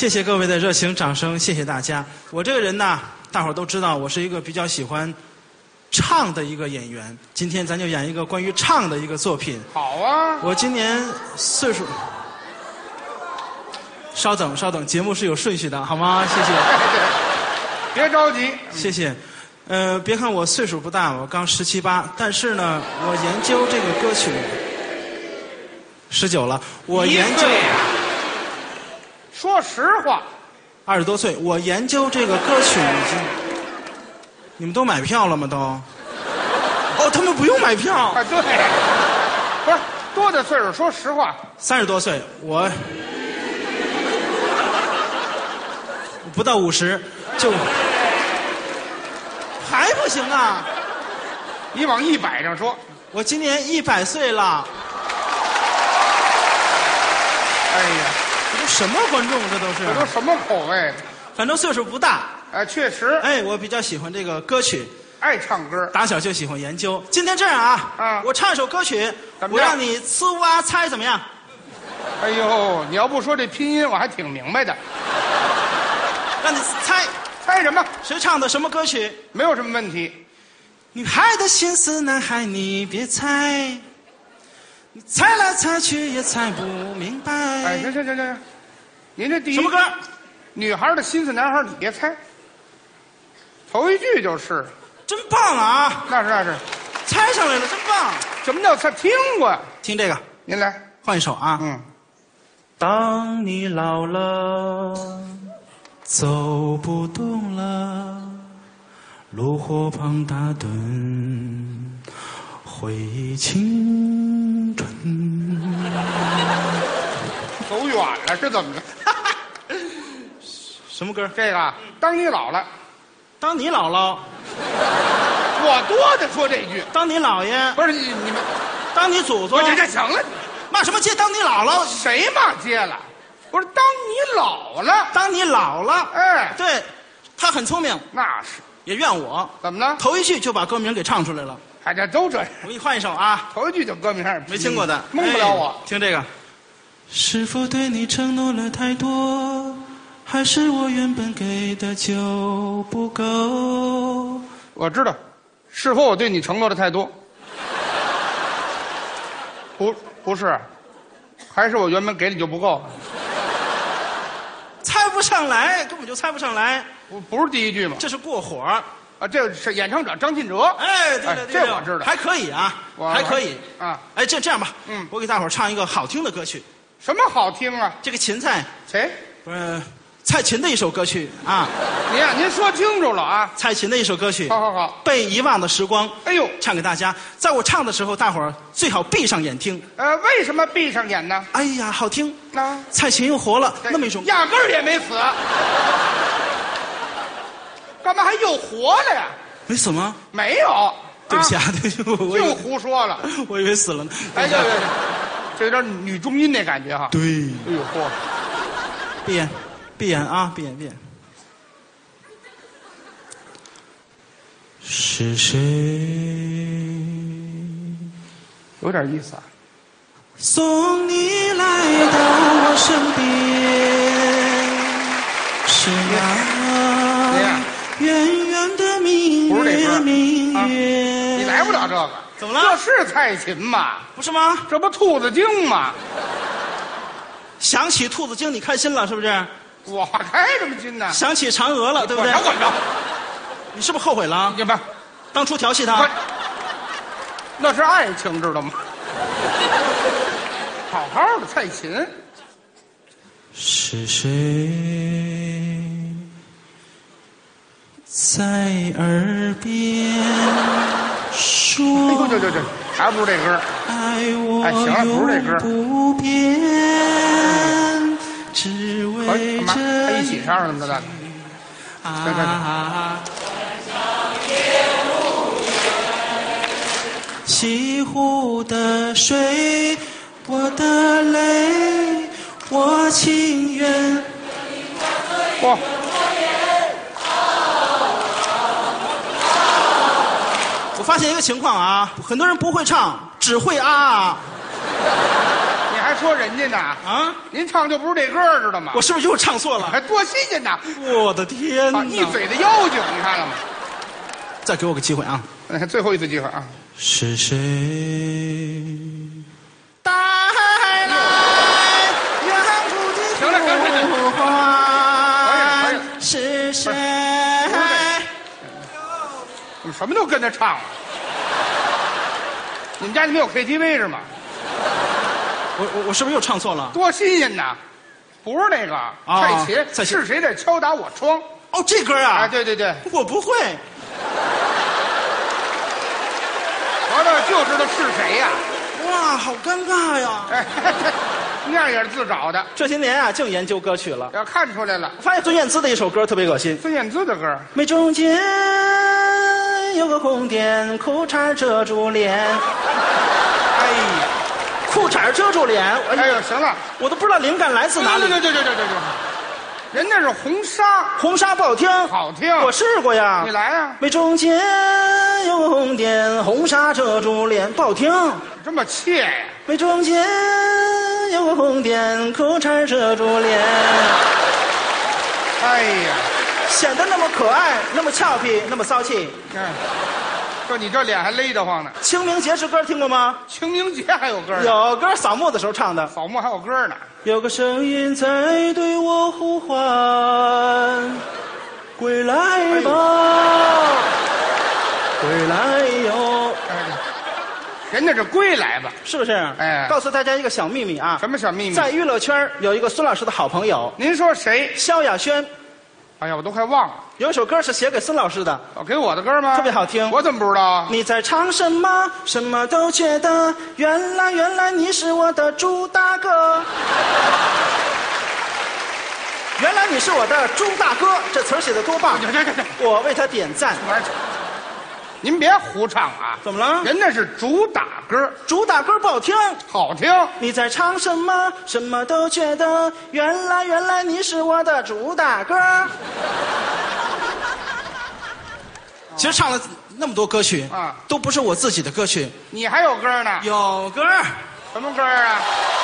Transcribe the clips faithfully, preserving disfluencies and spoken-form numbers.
谢谢各位的热情掌声，谢谢大家。我这个人呢，大伙儿都知道，我是一个比较喜欢唱的一个演员。今天咱就演一个关于唱的一个作品。 好啊。 我今年岁数，稍等稍等，节目是有顺序的，好吗？谢谢。 别着急。 谢谢。呃，别看我岁数不大，我刚十七八，但是呢，我研究这个歌曲十九了。我研究。 说实话， 二十多岁，我研究这个歌曲已经，你们都买票了吗？都？哦，他们不用买票。 啊，对，不是多大岁数？说实话， 三十多岁，我不到五十就还不行啊！ 你往一百上说， 我今年一百岁了。 哎呀！ 这都什么观众？这都是这都什么口味？ 反正岁数不大。 哎，确实。 哎，我比较喜欢这个歌曲， 爱唱歌， 打小就喜欢研究。今天这样啊， 啊， 我唱一首歌曲，我让你呲哇猜怎么样？ 哎呦，你要不说这拼音，我还挺明白的。 让你猜， 猜什么？ 谁唱的什么歌曲？ 没有什么问题。 女孩的心思，男孩你别猜。你猜来猜去也猜不明白。 哎，行行行行，您这第一什么歌？ 女孩的心思，男孩你别猜。头一句就是， 真棒啊！ 那是那是， 猜上来了，真棒！ 什么叫猜？听过？ 听这个， 您来换一首啊。 嗯。 当你老了，走不动了，炉火旁打盹，回忆青春。 走远了是怎么着？ 什么歌？ 这个，当你老了， 当你姥姥， 我多的说这句。 当你姥爷， 不是你你们， 当你祖宗。 这这行了， 骂什么街？当你姥姥， 谁骂街了？不是，当你老了， 当你老了。 哎， 对，他很聪明， 那是也怨我。 怎么了？ 头一句就把歌名给唱出来了。 哎，这都这样。 我给你换一首啊， 头一句就歌名， 没听过的， 蒙不了我。 哎、听这个。是否对你承诺了太多，还是我原本给的就不够？ 我知道，是否我对你承诺的太多？不，不是，还是我原本给你就不够？ 猜不上来，根本就猜不上来。 不，不是第一句吗？ 这是过火啊！这是演唱者张信哲。 哎，对了，对了， 这我知道， 还可以啊，还可以啊。 哎，这这样吧， 嗯， 我给大伙儿唱一个好听的歌曲。 什么好听啊？ 这个芹菜， 谁？ 不是蔡琴的一首歌曲啊。 您呀，您说清楚了啊。 蔡琴的一首歌曲。 好好好。 被遗忘的时光。 哎呦， 唱给大家。在我唱的时候，大伙儿最好闭上眼听。 呃，为什么闭上眼呢？ 哎呀，好听。 啊， 蔡琴又活了，那么一种。 压根儿也没死。干嘛还又活了呀？ 没死吗？ 没有。 对不起啊，对不起，我又胡说了。 我以为死了呢。 哎，对对对，这有点女中音那感觉哈。 对。 哎呦嚯！ 闭眼，闭眼啊，闭眼，闭眼。是谁？ 有点意思啊。 送你来到我身边，是那圆圆的明月，明月。 你来不了这个。 怎么了？ 这是蔡琴吗？ 不是吗？ 这不兔子精吗？ 想起兔子精，你开心了是不是？ 我开什么心呢？ 想起嫦娥了，对不对？ 管着管着， 你是不是后悔了？ 你不， 当初调戏他， 那是爱情，知道吗？好好的蔡琴， 是谁在耳边说？ 哎呦，对对对，还不是这歌。 爱我哎，行了，不是这歌。 不变，只为这他一起唱什么的？对对对。 西湖的水，我的泪，我情愿。 哇！ 我发现一个情况啊，很多人不会唱，只会啊。 你还说人家呢啊， 您唱就不是这歌儿，知道吗？ 我是不是又唱错了？ 还多新鲜呐！ 我的天哪！ 啊，一嘴的妖精，你看了吗？ 再给我个机会啊！ 哎，最后一次机会啊！ 是谁带来远古的行了行了行了呼唤？ 可以了可以了是谁？ 你们什么都跟着唱了。你们家里没有 K T V 是吗？ 我我我是不是又唱错了？ 多新鲜呐！不是那个啊蔡琴， 蔡琴是谁在敲打我窗？ 哦，这歌啊！ 啊，对对对， 我不会。 合着就知道是谁呀、 哇，好尴尬呀！ 哎，那样也是自找的， 这些年啊，净研究歌曲了。 要看出来了。 发现孙燕姿的一首歌特别恶心。 孙燕姿的歌， 眉中间有个红点，裤衩遮住脸。 哎呀， 裤衩遮住脸，哎， 哎呦，行了， 我都不知道灵感来自哪里。 对对对对对对对，人那是红纱， 红纱不好听， 好听。 我试过呀。 你来啊， 眉中间有个红点，红纱遮住脸，不好听。 这么怯呀？ 眉中间有个红点，裤衩遮住脸， 哎呀， 显得那么可爱，那么俏皮，那么骚气。 嗯，说你这脸还勒得慌呢。 清明节是歌听过吗？ 清明节还有歌呢， 有歌扫墓的时候唱的。 扫墓还有歌呢。 有个声音在对我呼唤，归来吧，归来哟， 哎，人家是归来吧？ 是不是？ 哎告诉大家一个小秘密啊， 什么小秘密？ 在娱乐圈有一个孙老师的好朋友您说谁？ 萧亚轩， 哎呀，我都快忘了。 有一首歌是写给孙老师的， 哦，给我的歌吗？ 特别好听我怎么不知道啊？ 你在唱什么？什么都觉得，原来原来你是我的猪大哥。原来你是我的猪大哥，这词儿写的多棒！ 对对对对， 我为他点赞。 您别胡唱啊！ 怎么了？ 人那是主打歌， 主打歌不好听。 好听。 你在唱什么？什么都觉得，原来原来你是我的主打歌。其实唱了那么多歌曲啊， 都不是我自己的歌曲。 你还有歌呢？ 有歌， 什么歌啊？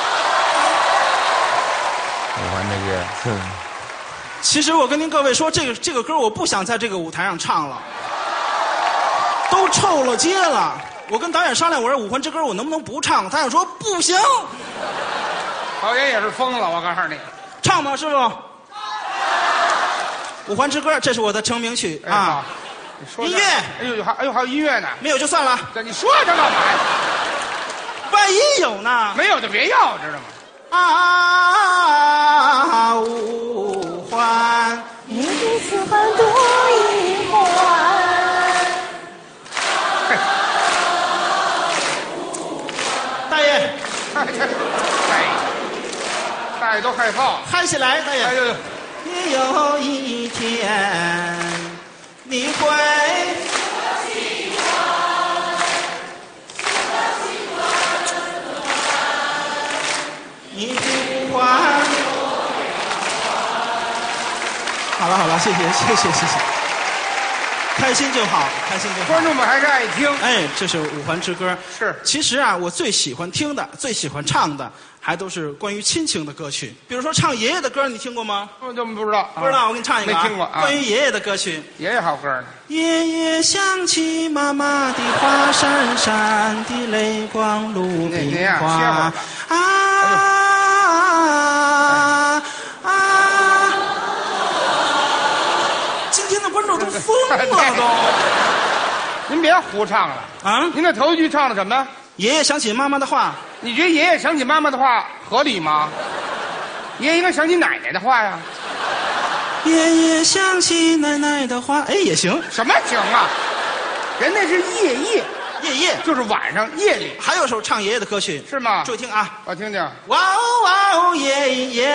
我玩那个，哼， 其实我跟您各位说，这个这个歌我不想在这个舞台上唱了，都臭了街了。我跟导演商量，我说《五环之歌》我能不能不唱？导演说不行。 导演也是疯了，我告诉你。 唱吗，师傅？《五环之歌》这是我的成名曲哎、好啊。 你说这音乐哎呦，还哎呦还有音乐呢。 没有就算了， 这你说它干嘛呀？ 万一有呢？ 没有就别要，知道吗？ 啊，五环， 你比四环多一环。 大爷哎，大爷都害臊。 嗨起来，大爷。 哎呦呦， 也有一天，你会。你不还。好了好了，谢谢谢谢谢谢，开心就好，开心就好观。众们还是爱听。 哎，这是五环之歌。 是其实啊，我最喜欢听的、最喜欢唱的，还都是关于亲情的歌曲。比如说唱爷爷的歌，你听过吗？ 我怎么不知道？ 不知道，我给你唱一个、啊。 没听过啊关于爷爷的歌曲。 爷爷好歌呢。 爷爷想起妈妈的话，闪闪的泪光如你你冰呀歇会儿花吧。 啊啊！今天的观众都疯了都。 您别胡唱了啊！ 您那头一句唱的什么？ 爷爷想起妈妈的话， 你觉得爷爷想起妈妈的话合理吗？爷爷应该想起奶奶的话呀。 爷爷想起奶奶的话，哎也行。 什么行啊？人那是夜夜， 爷爷就是晚上夜里， 还有首唱爷爷的歌曲， 是吗？ 注意听啊！ 我听听。 哇哦哇哦爷爷，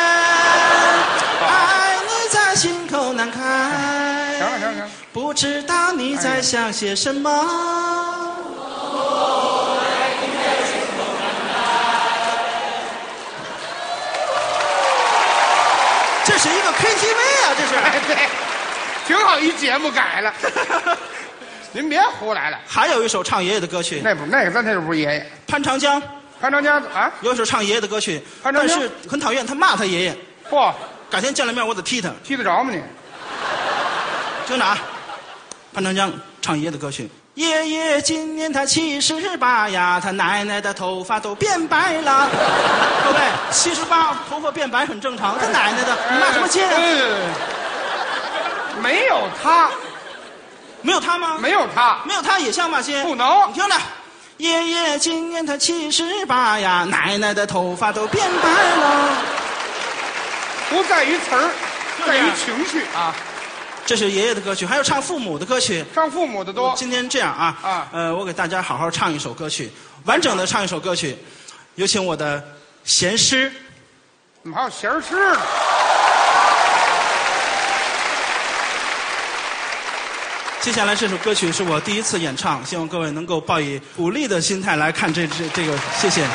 爱你在心口难开。 行了行了行了， 不知道你在想些什么。这是一个 K T V 啊，这是。 哎对，挺好一节目改了。您别胡来了， 还有一首唱爷爷的歌曲， 那不那个咱这就不是爷爷。 潘长江， 潘长江啊， 有一首唱爷爷的歌曲，但潘长江是很讨厌，他骂他爷爷。 嚯， 改天见了面我得踢他。 踢得着吗你？ 听着啊，潘长江唱爷爷的歌曲。爷爷今年他七十八呀，他奶奶的头发都变白了。各位，七十八头发变白很正常，他奶奶的，你骂什么街啊？ 呃没有他， 没有他吗？ 没有他， 没有他也像骂街。 不能你听着，爷爷今年他七十八呀，奶奶的头发都变白了。 不在于词儿， 就是这样在于情绪啊。 这是爷爷的歌曲，还有唱父母的歌曲。 唱父母的多。 今天这样啊， 啊呃，我给大家好好唱一首歌曲，完整的唱一首歌曲，有请我的贤师。 怎么还有弦儿诗呢？ 接下来这首歌曲是我第一次演唱，希望各位能够抱以鼓励的心态来看这这这个，谢谢。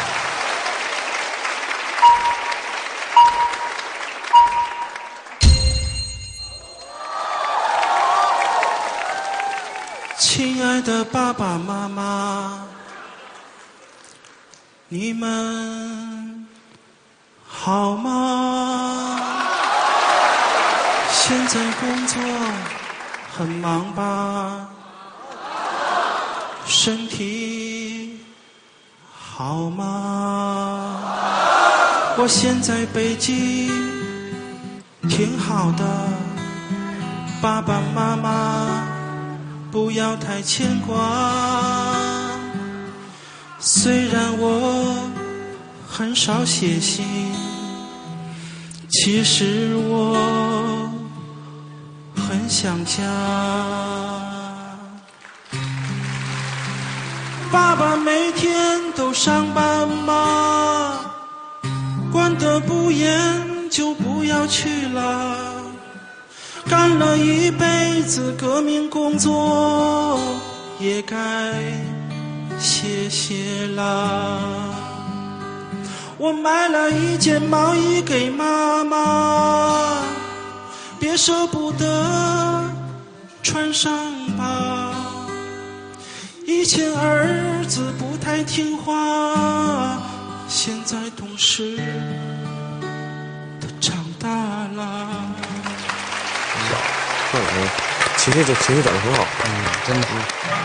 亲爱的爸爸妈妈，你们好吗？现在工作很忙吧？身体好吗？我现在北京挺好的，爸爸妈妈不要太牵挂。虽然我很少写信，其实我很想家。爸爸每天都上班吗？管得不严就不要去了。干了一辈子革命工作，也该歇歇啦。我买了一件毛衣给妈妈，别舍不得穿上吧。以前儿子不太听话，现在懂事，他长大了。 嗯，情绪这情绪整得很好， 嗯，真的。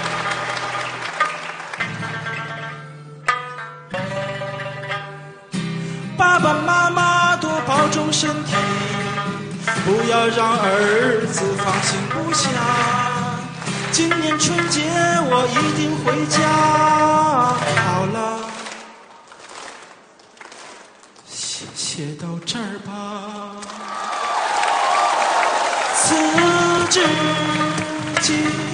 爸爸妈妈多保重身体，不要让儿子放心不下。今年春节我一定回家。好了，写写到这儿吧。辞职记。